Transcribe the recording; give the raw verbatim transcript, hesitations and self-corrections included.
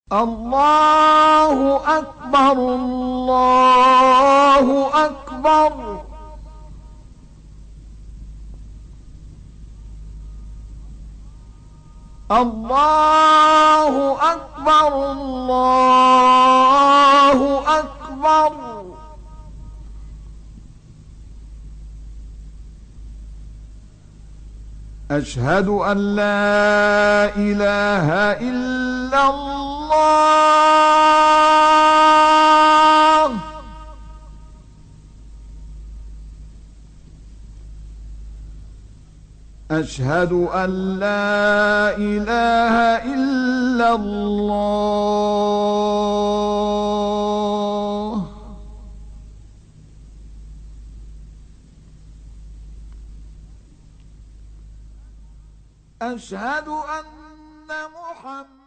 الله أكبر الله أكبر. الله أكبر الله أكبر. أشهد أن لا إله إلا الله. أشهد أن لا إله إلا الله. أشهد أن محمد